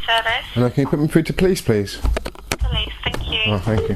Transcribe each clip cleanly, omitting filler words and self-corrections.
service. Hello, can you put me through to police, please? Police, thank you. Oh, thank you.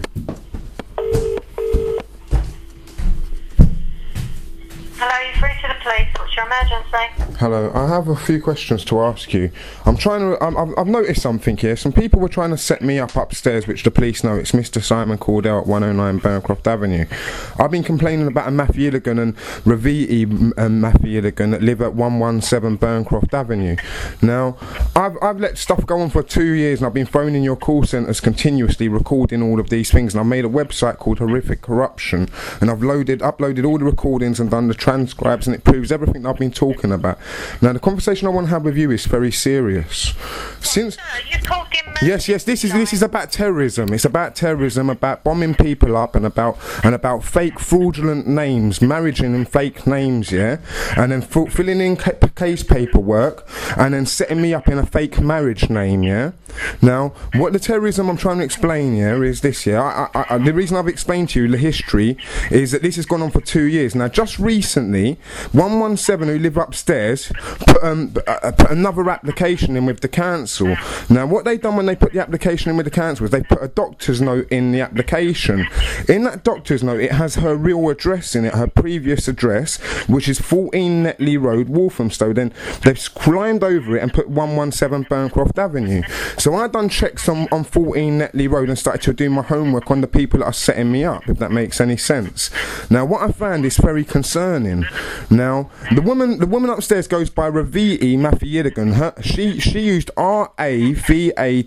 Hello, you're through to the police. What's your emergency? Hello, I have a few questions to ask you. I've noticed something here. Some people were trying to set me up upstairs, which the police know. It's Mr. Simon Cordell at 109 Bancroft Avenue. I've been complaining about a Mafiiligan and Raviti Mafiiligan that live at 117 Bancroft Avenue. Now, I've let stuff go on for 2 years, and I've been phoning your call centres continuously, recording all of these things. And I made a website called Horrific Corruption, and I've uploaded all the recordings and done the transcribes, and it proves everything I've been talking about. Now, the conversation I want to have with you is very serious. Since You called him. yes, this is about terrorism. It's about terrorism, about bombing people up, and about fake, fraudulent names, marrying in fake names, yeah, and then filling in case paperwork, and then setting me up in a fake marriage name, yeah. Now, what the terrorism I'm trying to explain here is this, yeah. The reason I've explained to you the history is that this has gone on for 2 years. Now, just recently, 117 who live upstairs put another application in with the council. Now, what they've done when they put the application in with the council is they put a doctor's note in the application. In that doctor's note, it has her real address in it, her previous address, which is 14 Netley Road, Walthamstow. Then they've climbed over it and put 117 Bancroft Avenue. So I done checks on 14 Netley Road and started to do my homework on the people that are setting me up, if that makes any sense. Now, what I found is very concerning. Now, the woman upstairs goes by Raviti Mafiiligan. She used Ravathy.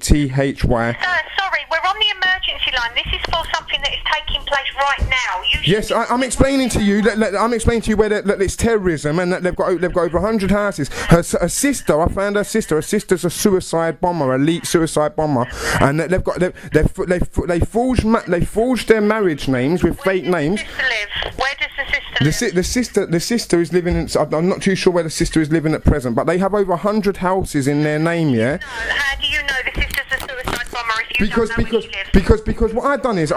Sorry, we're on the emergency line. This is for something that is taking place right now. Yes, I'm explaining to you. I'm explaining to you where that it's terrorism, and that they've got over 100 houses. Her sister, I found her sister. Her sister's a suicide bomber, elite suicide bomber, and they forged their marriage names with fake names. Where does the sister live? The sister is living in. I'm not too sure where the sister is living at present, but they have over 100 houses in their name. Yeah. How do you know the sister's a suicide bomber if you don't know where she lives? Because what I've done is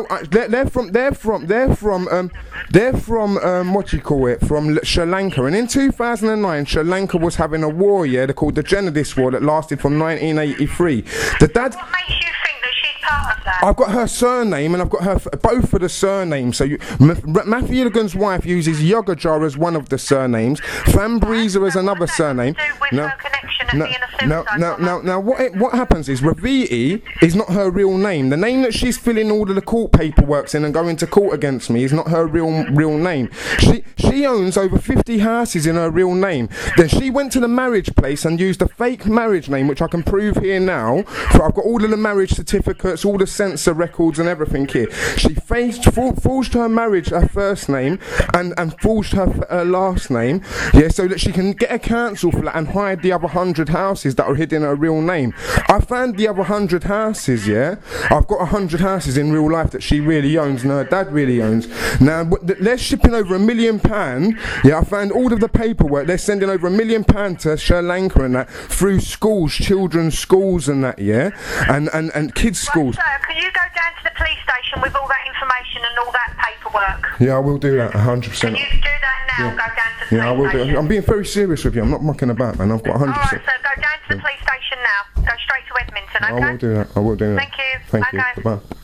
they're from what do you call it, from Sri Lanka, and in 2009 Sri Lanka was having a war, yeah, they're called the Genadis War, that lasted from 1983. The dad. What makes you think that she's part of that? I've got her surname, and I've got her both of the surnames. So Mafiiligan's wife uses Yogajar as one of the surnames, Fambriza as another surname. Now, what happens is Raviti is not her real name. The name that she's filling all of the court paperwork in and going to court against me is not her real name. She owns over 50 houses in her real name. Then she went to the marriage place and used a fake marriage name, which I can prove here now. I've got all of the marriage certificates, all the censor records and everything here. She forged her marriage, her first name, and forged her last name, yeah, so that she can get a council flat and hide the other 100 houses that are hidden in her real name. I found the other 100 houses, yeah. I've got 100 houses in real life that she really owns and her dad really owns. Now, they're shipping over £1 million. Yeah, I found all of the paperwork. They're sending over £1 million to Sri Lanka and that through schools, children's schools and that, yeah, and kids' schools. Right, sir, can you go down to the police station with all that information and all that paperwork? Yeah, I will do that, 100%. Can you do that now? Yeah. Go down to the police Yeah, I will do it. I'm being very serious with you. I'm not mucking about, man. I've got 100%. Alright, so go down to the police station now. Go straight to Edmonton, okay? I will do that. Thank you. Thank you. Okay. Goodbye.